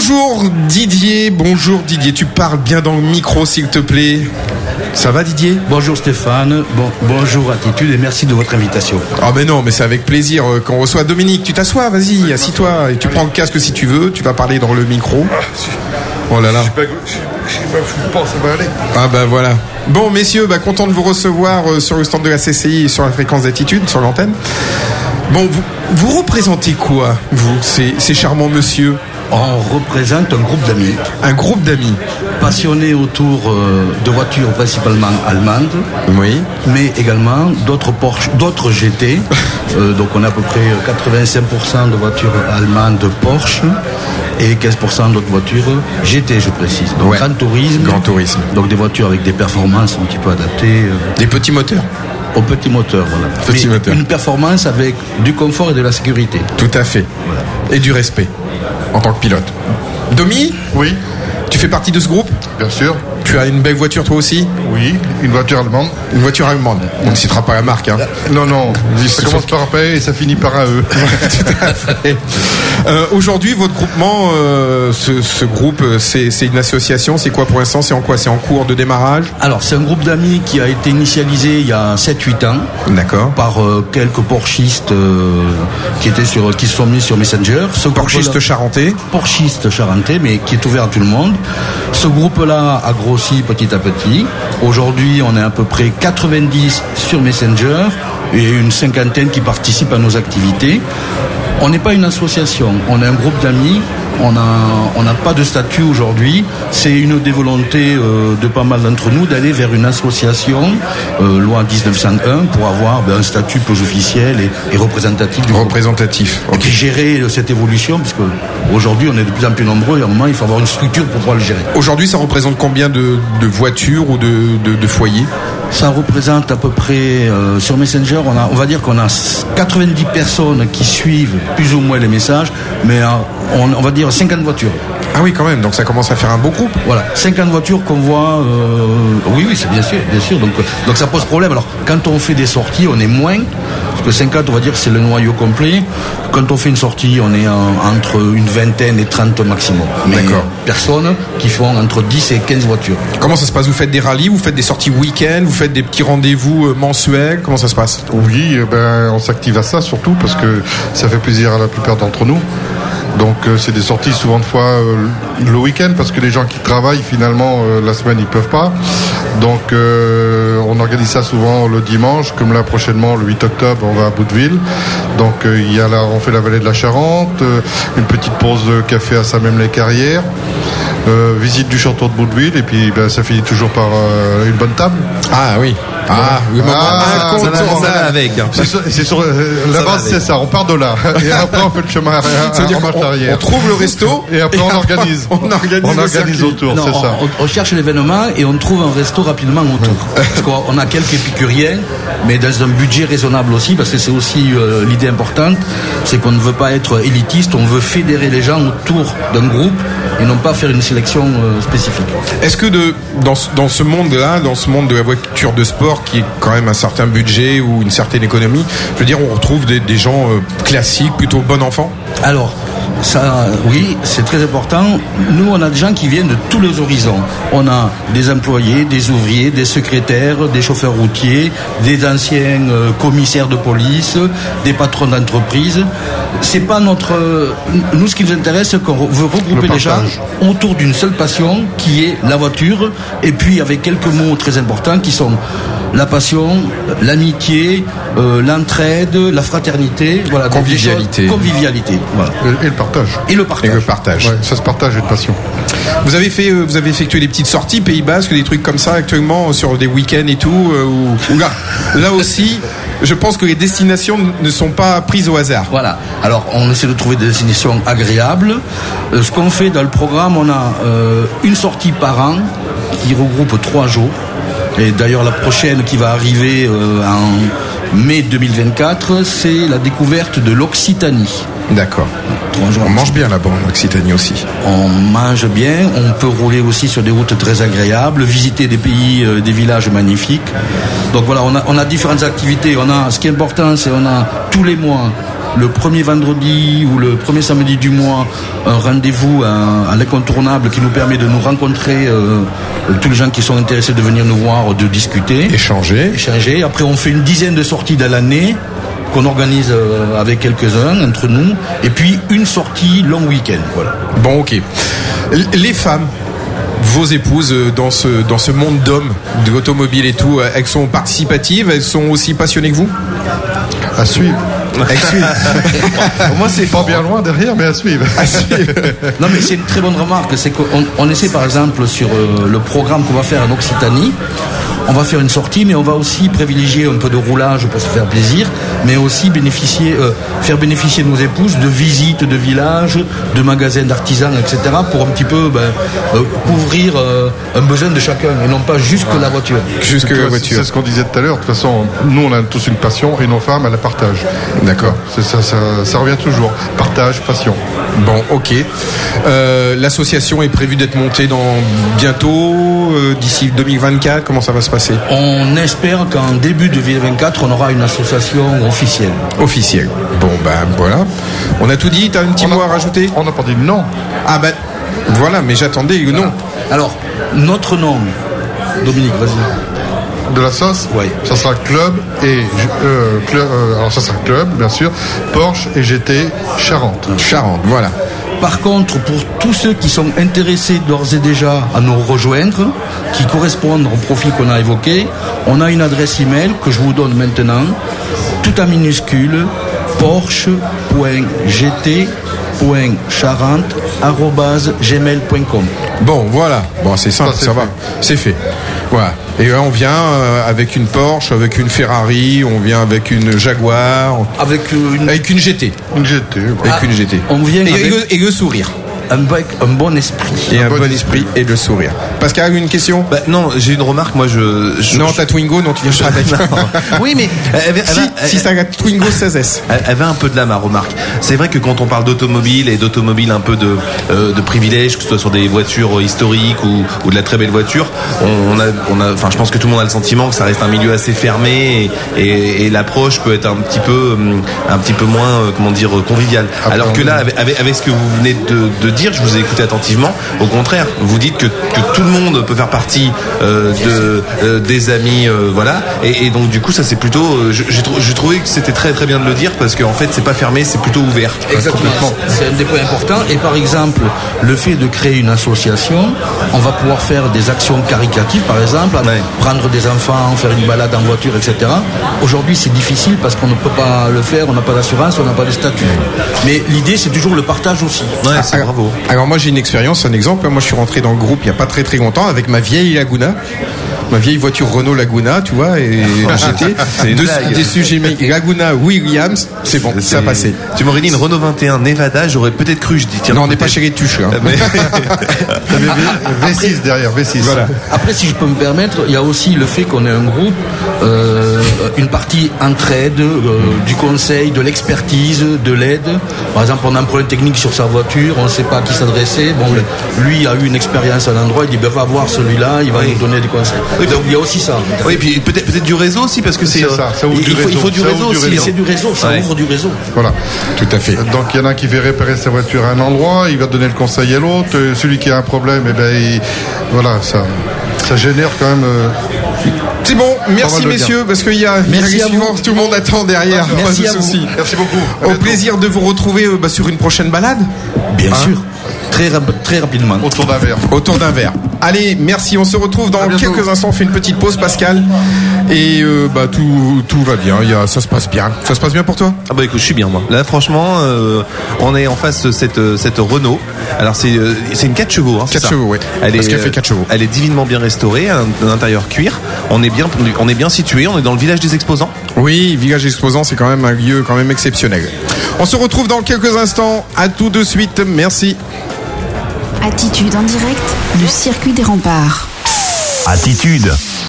Bonjour Didier, tu parles bien dans le micro s'il te plaît. Ça va Didier ? Bonjour Stéphane, bonjour Attitude et merci de votre invitation. Ah ben non, mais c'est avec plaisir qu'on reçoit Dominique. Tu t'assois, vas-y, assis-toi et tu prends le casque si tu veux, tu vas parler dans le micro. Oh là là. Je sais pas fou, ça va aller. Ah ben voilà. Bon messieurs, content de vous recevoir sur le stand de la CCI et sur la fréquence d'Attitude, sur l'antenne. Bon, vous représentez quoi, vous, ces charmants messieurs ? On représente un groupe d'amis. Un groupe d'amis. Passionnés autour de voitures principalement allemandes. Oui. Mais également d'autres Porsche, d'autres GT. Donc on a à peu près 85% de voitures allemandes Porsche et 15% d'autres voitures GT, je précise. Donc ouais. Grand tourisme. Donc des voitures avec des performances un petit peu adaptées. Des petits moteurs. Au petit moteur, voilà. Petit moteur. Une performance avec du confort et de la sécurité. Tout à fait. Voilà. Et du respect en tant que pilote. Domi ? Oui. Tu fais partie de ce groupe ? Bien sûr. Tu as une belle voiture toi aussi ? Oui, une voiture allemande. Une voiture allemande. On ne citera pas la marque. Hein. Non. Ça commence par un P et ça finit par un E. Tout à fait. Aujourd'hui, votre groupement, ce groupe, c'est une association. C'est quoi pour l'instant ? C'est en quoi ? C'est en cours de démarrage ? Alors, c'est un groupe d'amis qui a été initialisé il y a 7-8 ans. D'accord. Par quelques Porschistes qui se sont mis sur Messenger. Porschistes charentais. Porschistes charentais, mais qui est ouvert à tout le monde. Ce groupe-là a grossi petit à petit. Aujourd'hui, on est à peu près 90 sur Messenger et une cinquantaine qui participent à nos activités. On n'est pas une association, on est un groupe d'amis. On n'a pas de statut aujourd'hui. C'est une des volontés de pas mal d'entre nous d'aller vers une association, loi 1901, pour avoir un statut plus officiel et représentatif du représentatif. Okay. Qui gérer cette évolution, puisque aujourd'hui on est de plus en plus nombreux et à un moment il faut avoir une structure pour pouvoir le gérer. Aujourd'hui, ça représente combien de voitures ou de foyers ? Ça représente à peu près, sur Messenger, on va dire qu'on a 90 personnes qui suivent plus ou moins les messages, mais on va dire 50 voitures. Ah oui, quand même, donc ça commence à faire un beau groupe. Voilà, 50 voitures qu'on voit, oui, c'est bien sûr, donc ça pose problème. Alors, quand on fait des sorties, on est moins, parce que 50, on va dire, c'est le noyau complet. Quand on fait une sortie, on est entre une vingtaine et 30 maximum. D'accord. Personnes qui font entre 10 et 15 voitures. Comment ça se passe ? Vous faites des rallyes, vous faites des sorties week-end, vous faites des petits rendez-vous mensuels, comment ça se passe ? Oui, on s'active à ça surtout parce que ça fait plaisir à la plupart d'entre nous. Donc c'est des sorties souvent de fois le week-end parce que les gens qui travaillent finalement la semaine ils peuvent pas. Donc on organise ça souvent le dimanche, comme là prochainement le 8 octobre on va à Bouteville. Donc on fait la vallée de la Charente, une petite pause de café à Saint-Même-les-Carrières. Visite du château de Bouteville et puis ça finit toujours par une bonne table. Ah oui. Ça va avec. C'est sur la base, c'est ça. On part de là et après on fait le chemin en marche arrière. On trouve le resto et après on organise. On organise autour, non, c'est ça. On cherche l'événement et on trouve un resto rapidement autour. Parce qu'on a quelques épicuriens, mais dans un budget raisonnable aussi, parce que c'est aussi l'idée importante, c'est qu'on ne veut pas être élitiste, on veut fédérer les gens autour d'un groupe et non pas faire une sélection spécifique. Est-ce que dans ce monde-là, dans ce monde de la voiture de sport qui est quand même un certain budget ou une certaine économie, je veux dire, on retrouve des gens classiques, plutôt bon enfant ? Alors, ça, oui, c'est très important. Nous, on a des gens qui viennent de tous les horizons. On a des employés, des ouvriers, des secrétaires, des chauffeurs routiers, des anciens commissaires de police, des patrons d'entreprise. C'est pas nous, ce qui nous intéresse, c'est qu'on veut regrouper les gens autour d'une seule passion, qui est la voiture, et puis avec quelques mots très importants qui sont la passion, l'amitié, l'entraide, la fraternité, voilà, convivialité. Voilà. Et le partage. Et le partage. Ouais, ça se partage une passion. Vous avez effectué des petites sorties Pays Basque, des trucs comme ça actuellement sur des week-ends et tout. Là aussi, je pense que les destinations ne sont pas prises au hasard. Voilà. Alors, on essaie de trouver des destinations agréables. Ce qu'on fait dans le programme, on a une sortie par an qui regroupe 3 jours. Et d'ailleurs, la prochaine qui va arriver en mai 2024, c'est la découverte de l'Occitanie. D'accord. On mange bien là-bas en Occitanie aussi. On mange bien, on peut rouler aussi sur des routes très agréables, visiter des pays, des villages magnifiques. Donc voilà, on a différentes activités. Ce qui est important, c'est on a tous les mois le premier vendredi ou le premier samedi du mois un rendez-vous à l'incontournable qui nous permet de nous rencontrer, tous les gens qui sont intéressés de venir nous voir, de discuter, échanger. Après on fait une dizaine de sorties dans l'année qu'on organise avec quelques-uns entre nous, et puis une sortie long week-end. Voilà. Bon, ok. Les femmes, vos épouses dans ce monde d'hommes, de l'automobile et tout, elles sont participatives, elles sont aussi passionnées que vous? À suivre. Moi, c'est pas bien loin derrière, mais à suivre. Non, mais c'est une très bonne remarque. C'est qu'on essaie, par exemple, sur le programme qu'on va faire en Occitanie, on va faire une sortie, mais on va aussi privilégier un peu de roulage pour se faire plaisir, mais aussi faire bénéficier nos épouses de visites de villages, de magasins d'artisans, etc., pour un petit peu couvrir un besoin de chacun, et non pas juste que la voiture. C'est ce qu'on disait tout à l'heure. De toute façon, nous, on a tous une passion, et nos femmes, elles la partagent. D'accord. C'est ça revient toujours. Partage, passion. Bon, ok. L'association est prévue d'être montée bientôt, d'ici 2024. Comment ça va se passer? On espère qu'en début de 2024, on aura une association officielle. Officielle. Bon, ben voilà. On a tout dit. T'as un petit mot à rajouter? On n'a pas dit non. Ah ben voilà, mais j'attendais le nom. Alors, notre nom, Dominique, vas-y. De la sauce, oui. Ça sera club alors ça sera club, bien sûr, Porsche et GT Charente. Charente, voilà. Par contre, pour tous ceux qui sont intéressés d'ores et déjà à nous rejoindre, qui correspondent au profil qu'on a évoqué, on a une adresse email que je vous donne maintenant, tout en minuscule, porsche.gt.charente@gmail.com. Bon, voilà. Bon, c'est simple, ça va. C'est fait. Voilà. Et là, on vient avec une Porsche, avec une Ferrari, on vient avec une Jaguar, avec une GT. Une GT. Avec une GT. On vient et le sourire. Un bon esprit. Et un bon esprit et le sourire. Pascal, une question? Non, j'ai une remarque. Moi, non, ta Twingo, non, tu viens pas avec. Oui, mais si ça a Twingo 16S. Elle va un peu de là, ma remarque. C'est vrai que quand on parle d'automobile et d'automobile un peu de privilèges, que ce soit sur des voitures historiques ou de la très belle voiture, enfin, je pense que tout le monde a le sentiment que ça reste un milieu assez fermé et l'approche peut être un petit peu moins, conviviale. Alors que là, avec ce que vous venez de dire, je vous ai écouté attentivement. Au contraire, vous dites que tout le monde peut faire partie des amis, voilà. Et donc du coup, ça c'est plutôt. J'ai trouvé que c'était très très bien de le dire parce qu'en fait, c'est pas fermé, c'est plutôt ouvert. Exactement. C'est un des points importants. Et par exemple, le fait de créer une association, on va pouvoir faire des actions caritatives, par exemple, prendre des enfants, faire une balade en voiture, etc. Aujourd'hui, c'est difficile parce qu'on ne peut pas le faire, on n'a pas d'assurance, on n'a pas de statut. Mais l'idée, c'est toujours le partage aussi. Ouais, c'est bravo. Alors moi j'ai une expérience, un exemple. Moi je suis rentré dans le groupe il n'y a pas très très longtemps avec ma vieille Laguna. Ma vieille voiture Renault Laguna, tu vois, et j'étais des sujets Laguna Williams, c'est bon, ça passait. Tu m'aurais dit une Renault 21 Nevada, j'aurais peut-être cru, je dis tiens. Non, on n'est pas chez les tuches là. V6 derrière, V6. Voilà. Après, si je peux me permettre, il y a aussi le fait qu'on ait un groupe, une partie entraide, du conseil, de l'expertise, de l'aide. Par exemple, on a un problème technique sur sa voiture, on ne sait pas à qui s'adresser. Bon, lui a eu une expérience à un endroit, il dit va voir celui-là, il va nous donner des conseils. Oui, donc il y a aussi ça. Oui, puis peut-être du réseau aussi, parce que c'est ça ouvre du réseau. Il faut du réseau aussi. C'est du réseau, ça ouvre du réseau. Voilà. Tout à fait. Donc il y en a un qui fait réparer sa voiture à un endroit, il va donner le conseil à l'autre. Celui qui a un problème, voilà, ça génère quand même. C'est bon, merci messieurs, parce qu'il y a les suivants, tout le monde attend derrière. Merci pas de souci. Merci beaucoup. Au plaisir de vous retrouver sur une prochaine balade. Bien sûr. Très rapidement. Autour d'un verre. Autour d'un verre. Allez, merci. On se retrouve dans quelques instants. On fait une petite pause, Pascal. Et tout va bien. Ça se passe bien. Ça se passe bien pour toi? Ah bah écoute, je suis bien moi. Là, franchement, on est en face de cette Renault. Alors c'est une 4 chevaux. 4 chevaux, oui. Parce qu'elle fait 4 chevaux. Elle est divinement bien restaurée, un intérieur cuir. On est bien situé. On est dans le village des exposants. Oui, village des exposants, c'est quand même un lieu quand même exceptionnel. On se retrouve dans quelques instants. À tout de suite. Merci. Attitude en direct du circuit des remparts. Attitude.